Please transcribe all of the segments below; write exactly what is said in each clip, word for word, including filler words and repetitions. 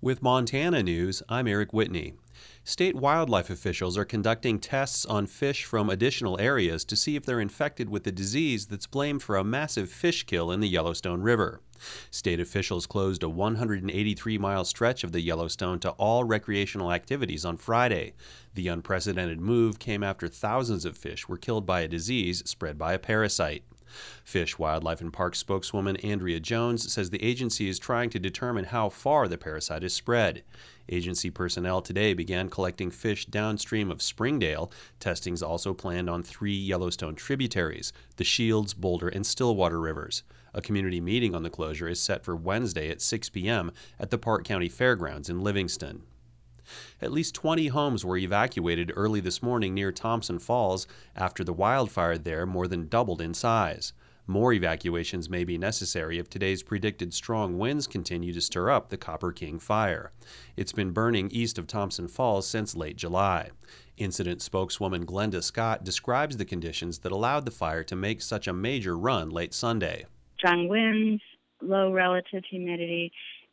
With Montana News, I'm Eric Whitney. State wildlife officials are conducting tests on fish from additional areas to see if they're infected with the disease that's blamed for a massive fish kill in the Yellowstone River. State officials closed a one hundred eighty-three mile stretch of the Yellowstone to all recreational activities on Friday. The unprecedented move came after thousands of fish were killed by a disease spread by a parasite. Fish, Wildlife and Parks spokeswoman Andrea Jones says the agency is trying to determine how far the parasite is spread. Agency personnel today began collecting fish downstream of Springdale. Testing's also planned on three Yellowstone tributaries, the Shields, Boulder, and Stillwater rivers. A community meeting on the closure is set for Wednesday at six p.m. at the Park County Fairgrounds in Livingston. At least twenty homes were evacuated early this morning near Thompson Falls after the wildfire there more than doubled in size. More evacuations may be necessary if today's predicted strong winds continue to stir up the Copper King fire. It's been burning east of Thompson Falls since late July. Incident spokeswoman Glenda Scott describes the conditions that allowed the fire to make such a major run late Sunday. Strong winds, low relative humidity,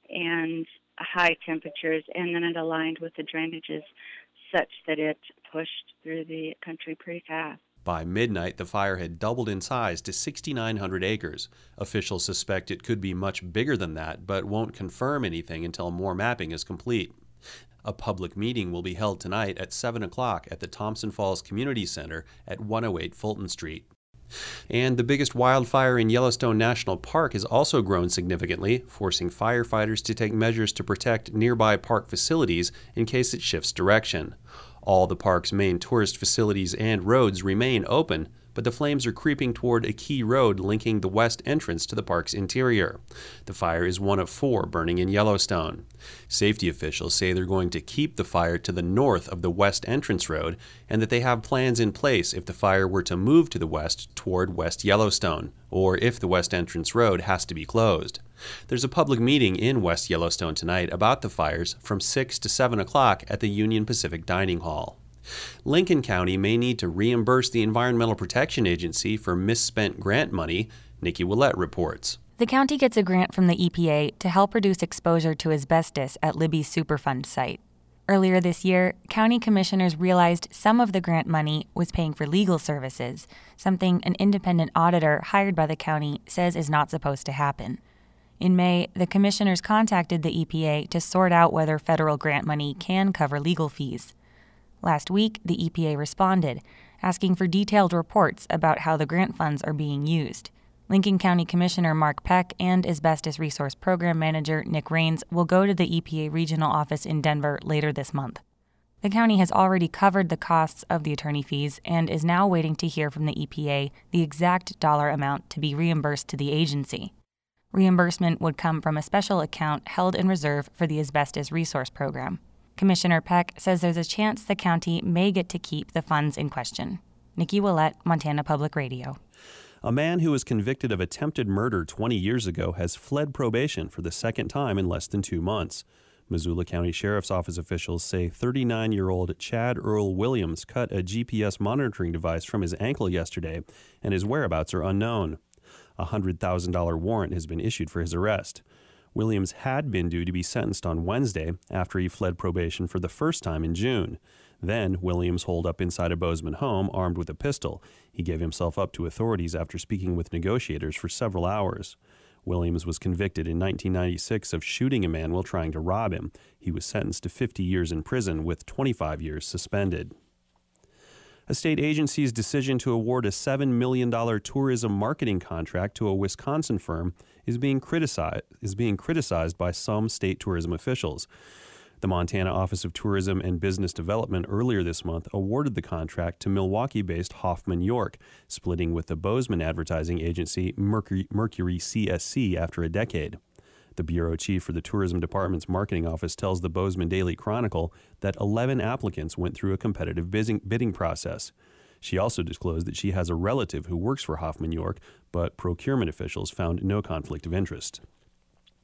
and high temperatures, and then it aligned with the drainages such that it pushed through the country pretty fast. By midnight, the fire had doubled in size to six thousand nine hundred acres. Officials suspect it could be much bigger than that, but won't confirm anything until more mapping is complete. A public meeting will be held tonight at seven o'clock at the Thompson Falls Community Center at one oh eight Fulton Street. And the biggest wildfire in Yellowstone National Park has also grown significantly, forcing firefighters to take measures to protect nearby park facilities in case it shifts direction. All the park's main tourist facilities and roads remain open, but the flames are creeping toward a key road linking the west entrance to the park's interior. The fire is one of four burning in Yellowstone. Safety officials say they're going to keep the fire to the north of the west entrance road and that they have plans in place if the fire were to move to the west toward West Yellowstone, or if the west entrance road has to be closed. There's a public meeting in West Yellowstone tonight about the fires from six to seven o'clock at the Union Pacific Dining Hall. Lincoln County may need to reimburse the Environmental Protection Agency for misspent grant money, Nikki Willett reports. The county gets a grant from the E P A to help reduce exposure to asbestos at Libby's Superfund site. Earlier this year, county commissioners realized some of the grant money was paying for legal services, something an independent auditor hired by the county says is not supposed to happen. In May, the commissioners contacted the E P A to sort out whether federal grant money can cover legal fees. Last week, the E P A responded, asking for detailed reports about how the grant funds are being used. Lincoln County Commissioner Mark Peck and Asbestos Resource Program Manager Nick Rains will go to the E P A regional office in Denver later this month. The county has already covered the costs of the attorney fees and is now waiting to hear from the E P A the exact dollar amount to be reimbursed to the agency. Reimbursement would come from a special account held in reserve for the Asbestos Resource Program. Commissioner Peck says there's a chance the county may get to keep the funds in question. Nikki Willett, Montana Public Radio. A man who was convicted of attempted murder twenty years ago has fled probation for the second time in less than two months. Missoula County Sheriff's Office officials say thirty-nine-year-old Chad Earl Williams cut a G P S monitoring device from his ankle yesterday, and his whereabouts are unknown. A one hundred thousand dollars warrant has been issued for his arrest. Williams had been due to be sentenced on Wednesday after he fled probation for the first time in June. Then, Williams holed up inside a Bozeman home armed with a pistol. He gave himself up to authorities after speaking with negotiators for several hours. Williams was convicted in nineteen ninety-six of shooting a man while trying to rob him. He was sentenced to fifty years in prison with twenty-five years suspended. A state agency's decision to award a seven million dollars tourism marketing contract to a Wisconsin firm is being criticized, is being criticized by some state tourism officials. The Montana Office of Tourism and Business Development earlier this month awarded the contract to Milwaukee-based Hoffman York, splitting with the Bozeman advertising agency Mercury, Mercury C S C after a decade. The bureau chief for the tourism department's marketing office tells the Bozeman Daily Chronicle that eleven applicants went through a competitive bidding process. She also disclosed that she has a relative who works for Hoffman York, but procurement officials found no conflict of interest.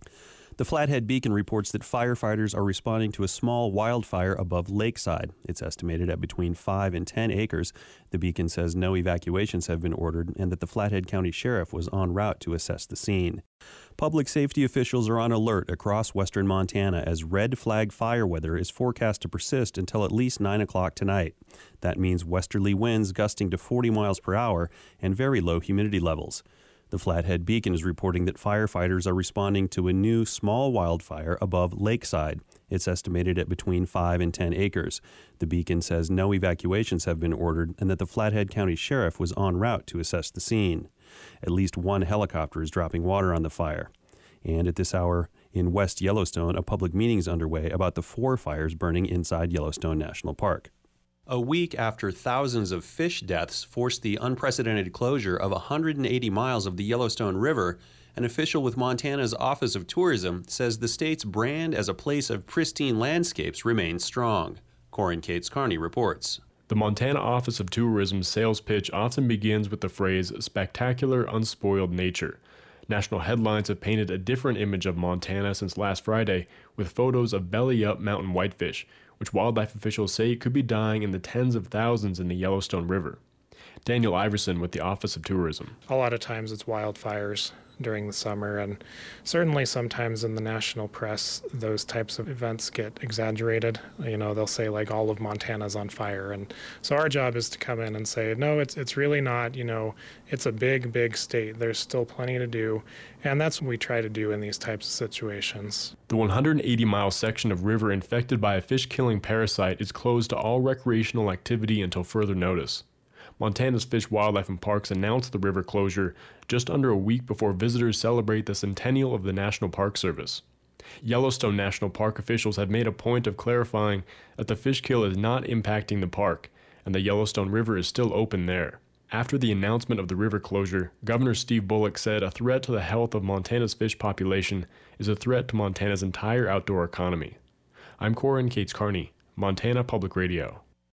The Flathead Beacon reports that firefighters are responding to a small wildfire above Lakeside. It's estimated at between five and ten acres. The Beacon says no evacuations have been ordered and that the Flathead County Sheriff was en route to assess the scene. Public safety officials are on alert across western Montana as red flag fire weather is forecast to persist until at least nine o'clock tonight. That means westerly winds gusting to forty miles per hour and very low humidity levels. The Flathead Beacon is reporting that firefighters are responding to a new small wildfire above Lakeside. It's estimated at between five and ten acres. The Beacon says no evacuations have been ordered and that the Flathead County Sheriff was en route to assess the scene. At least one helicopter is dropping water on the fire. And at this hour in West Yellowstone, a public meeting is underway about the four fires burning inside Yellowstone National Park. A week after thousands of fish deaths forced the unprecedented closure of one hundred eighty miles of the Yellowstone River, an official with Montana's Office of Tourism says the state's brand as a place of pristine landscapes remains strong. Corin Cates Carney reports. The Montana Office of Tourism's sales pitch often begins with the phrase, spectacular, unspoiled nature. National headlines have painted a different image of Montana since last Friday, with photos of belly-up mountain whitefish, which wildlife officials say could be dying in the tens of thousands in the Yellowstone River. Daniel Iverson with the Office of Tourism. A lot of times it's wildfires during the summer, and certainly sometimes in the national press, those types of events get exaggerated. You know, they'll say like all of Montana's on fire. And so our job is to come in and say, no, it's it's really not. You know, it's a big, big state. There's still plenty to do. And that's what we try to do in these types of situations. The one hundred eighty mile section of river infected by a fish-killing parasite is closed to all recreational activity until further notice. Montana's Fish, Wildlife, and Parks announced the river closure just under a week before visitors celebrate the centennial of the National Park Service. Yellowstone National Park officials have made a point of clarifying that the fish kill is not impacting the park, and the Yellowstone River is still open there. After the announcement of the river closure, Governor Steve Bullock said a threat to the health of Montana's fish population is a threat to Montana's entire outdoor economy. I'm Corin Cates Carney, Montana Public Radio.